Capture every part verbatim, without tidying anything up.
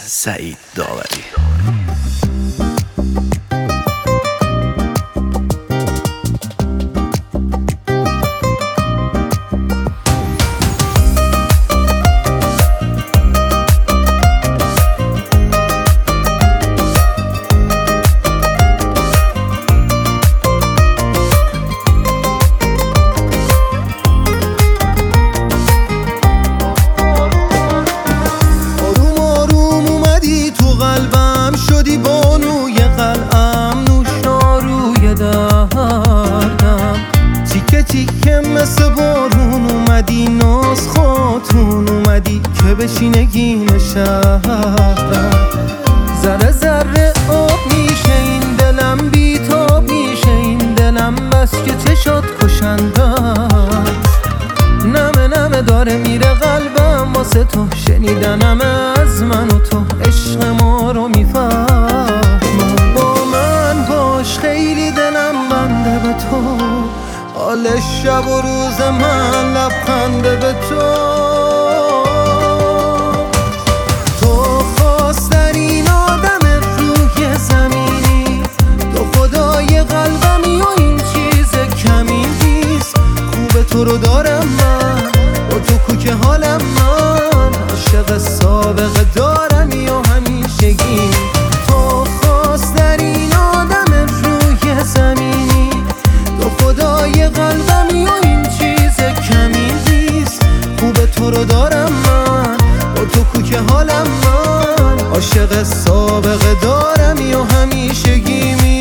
سعید داوری. شدی بانوی قلعم، نوشناروی دردم، تیکه تیکه مثل بارون اومدی، ناز خاتون اومدی که بشینگی شهرم. ذره ذره آب میشه این دلم، بیتاب میشه این دلم، بس که چشات کشندم. نمه نمه داره میره قلبم واسه تو، شنیدنم از من و تو عشق ما رو میفهمم. با من باش خیلی دلم بنده به تو، حال شب و روز من لبخنده به تو. تو خواسترین آدم روی زمینی، تو خدای قلبمی و این چیز کمی نیست. خوب تو رو دارم من، با تو کوک حالم من، عاشق سابقه دارمی و همیشگی. تو خواسترین آدم روی زمینی، تو خدای قلبمی و این چیز کمی نیست. خوب تو رو دارم من، با تو کوک حالم من، عاشق سابقه دارمی و همیشگی می.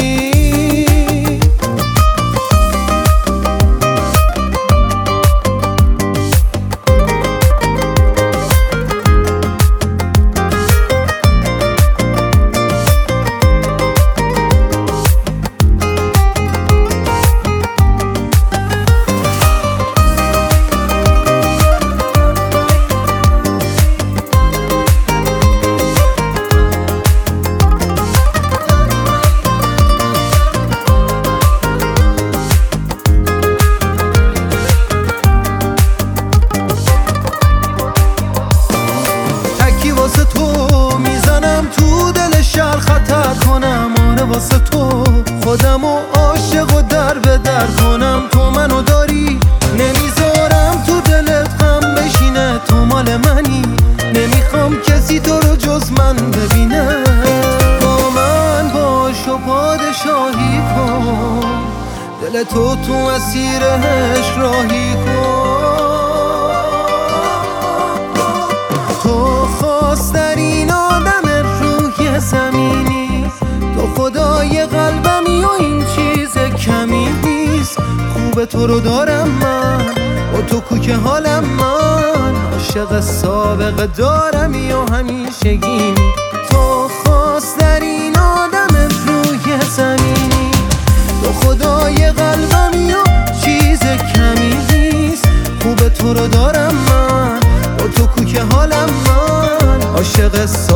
واسه تو میزنم تو دل شهر خطر کنم، آره واسه تو خودم و عاشق و در به در کنم. تو منو داری نمیذارم تو دلت غم بشینه، تو مال منی نمیخوام کسی تو رو جز من ببینه. با من باش و پادشاهی کن، دل تو تو اسیرش راهی کن. تو خواسترین آدم روی زمینی، تو خدای قلبمی و این چیز کمی نیست. خوب تو رو دارم من، با تو کوک حالم من، عاشق سابقه دارمی و همیشگی. تو خواسترین آدم روی زمینی، تو خدای قلبمی و چیز کمی نیست. خوب تو رو دارم من، با تو کوک حالم من، عاشق